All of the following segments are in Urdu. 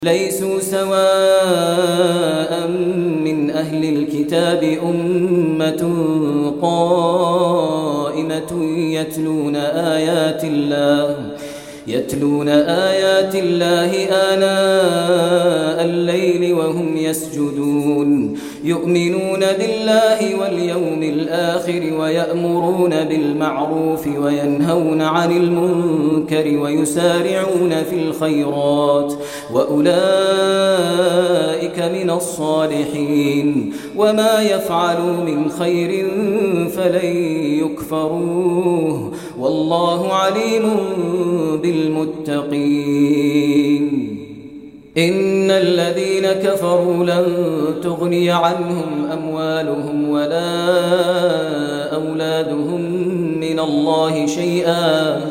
ليسوا سواء من أهل الكتاب أمة قائمة يتلون آيات الله آناء الليل وهم يسجدون يؤمنون بالله واليوم الآخر ويأمرون بالمعروف وينهون عن المنكر ويسارعون في الخيرات وأولئك من الصالحين وما يفعلوا من خير فلن يكفروه والله عليم بالمتقين إن الذين كفروا لن تغني عنهم أموالهم ولا أولادهم من الله شيئا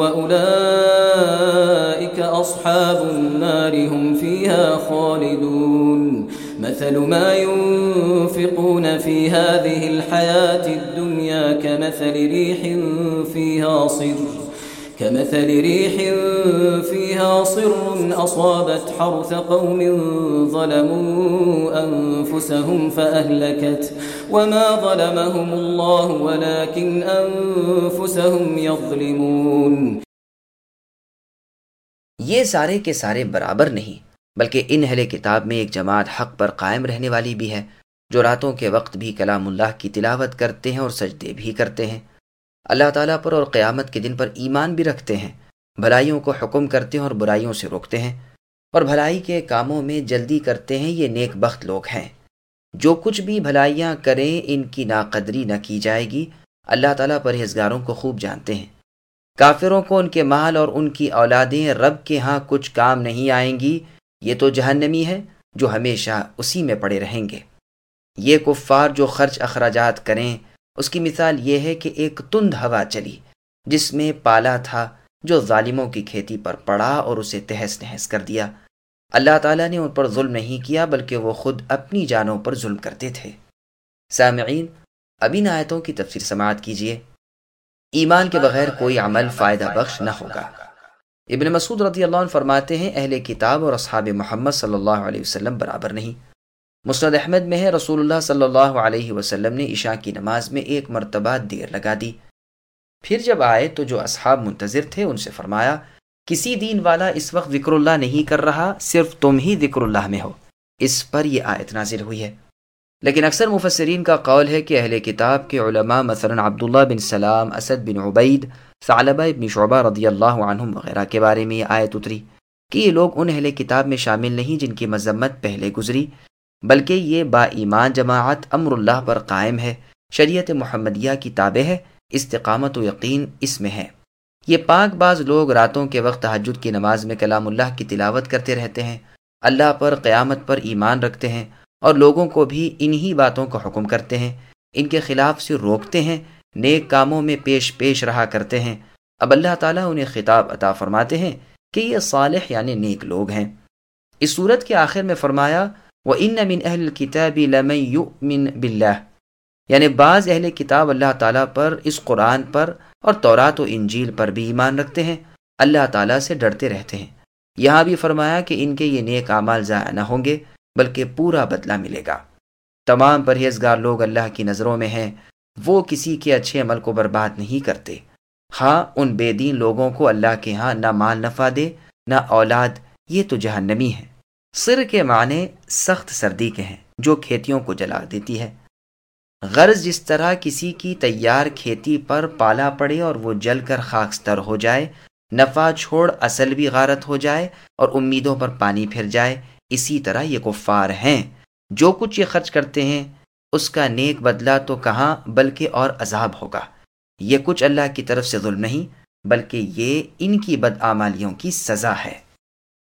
وأولئك أصحاب النار هم فيها خالدون مثل ما ينفقون في هذه الحياة الدنيا كمثل ريح فيها صر أصابت حرث قوم ظلموا أنفسهم فأهلكت وما ظلمهم الله ولكن أنفسهم يظلمون. یہ سارے کے سارے برابر نہیں، بلکہ ان اہل کتاب میں ایک جماعت حق پر قائم رہنے والی بھی ہے، جو راتوں کے وقت بھی کلام اللہ کی تلاوت کرتے ہیں اور سجدے بھی کرتے ہیں، اللہ تعالیٰ پر اور قیامت کے دن پر ایمان بھی رکھتے ہیں، بھلائیوں کو حکم کرتے ہیں اور برائیوں سے روکتے ہیں، اور بھلائی کے کاموں میں جلدی کرتے ہیں. یہ نیک بخت لوگ ہیں. جو کچھ بھی بھلائیاں کریں ان کی ناقدری نہ کی جائے گی. اللہ تعالیٰ پرہیزگاروں کو خوب جانتے ہیں. کافروں کو ان کے مال اور ان کی اولادیں رب کے ہاں کچھ کام نہیں آئیں گی. یہ تو جہنمی ہے جو ہمیشہ اسی میں پڑے رہیں گے. یہ کفار جو خرچ اخراجات کریں، اس کی مثال یہ ہے کہ ایک تند ہوا چلی جس میں پالا تھا جو ظالموں کی کھیتی پر پڑا اور اسے تہس نہس کر دیا. اللہ تعالیٰ نے ان پر ظلم نہیں کیا بلکہ وہ خود اپنی جانوں پر ظلم کرتے تھے. سامعین، اب ان آیتوں کی تفسیر سماعت کیجیے. ایمان کے بغیر کوئی عمل فائدہ بخش نہ ہوگا. ابن مسعود رضی اللہ عنہ فرماتے ہیں اہل کتاب اور اصحاب محمد صلی اللہ علیہ وسلم برابر نہیں. مسند احمد میں ہے رسول اللہ صلی اللہ علیہ وسلم نے عشاء کی نماز میں ایک مرتبہ دیر لگا دی. پھر جب آئے تو جو اصحاب منتظر تھے ان سے فرمایا کسی دین والا اس وقت ذکر اللہ نہیں کر رہا، صرف تم ہی ذکر اللہ میں ہو. اس پر یہ آیت نازل ہوئی ہے. لیکن اکثر مفسرین کا قول ہے کہ اہل کتاب کے علماء مثلا عبداللہ بن سلام، اسد بن عبید، ثعلبہ بن شعبہ رضی اللہ عنہم وغیرہ کے بارے میں یہ آیت اتری کہ یہ لوگ ان اہل کتاب میں شامل نہیں جن کی مذمت پہلے گزری، بلکہ یہ با ایمان جماعت امر اللہ پر قائم ہے، شریعت محمدیہ کی تابع ہے، استقامت و یقین اس میں ہے. یہ پاک باز لوگ راتوں کے وقت تہجد کی نماز میں کلام اللہ کی تلاوت کرتے رہتے ہیں، اللہ پر قیامت پر ایمان رکھتے ہیں اور لوگوں کو بھی انہی باتوں کا حکم کرتے ہیں، ان کے خلاف سے روکتے ہیں، نیک کاموں میں پیش رہا کرتے ہیں. اب اللہ تعالیٰ انہیں خطاب عطا فرماتے ہیں کہ یہ صالح یعنی نیک لوگ ہیں. اس صورت کے آخر میں فرمایا وَإِنَّ مِنْ أَهْلِ الْكِتَابِ لَمَنْ يُؤْمِنْ بِاللَّهِ، یعنی بعض اہل کتاب اللہ تعالیٰ پر، اس قرآن پر اور تورات و انجیل پر بھی ایمان رکھتے ہیں، اللہ تعالیٰ سے ڈرتے رہتے ہیں. یہاں بھی فرمایا کہ ان کے یہ نیک اعمال ضائع نہ ہوں گے بلکہ پورا بدلہ ملے گا. تمام پرہیزگار لوگ اللہ کی نظروں میں ہیں، وہ کسی کے اچھے عمل کو برباد نہیں کرتے. ہاں ان بے دین لوگوں کو اللہ کے ہاں نہ مال نفع دے نہ اولاد، یہ تو جہنمی ہے. صر کے معنی سخت سردی کے ہیں جو کھیتیوں کو جلا دیتی ہے. غرض جس طرح کسی کی تیار کھیتی پر پالا پڑے اور وہ جل کر خاکستر ہو جائے، نفع چھوڑ اصل بھی غارت ہو جائے اور امیدوں پر پانی پھر جائے، اسی طرح یہ کفار ہیں. جو کچھ یہ خرچ کرتے ہیں اس کا نیک بدلہ تو کہاں بلکہ اور عذاب ہوگا. یہ کچھ اللہ کی طرف سے ظلم نہیں بلکہ یہ ان کی بدعمالیوں کی سزا ہے.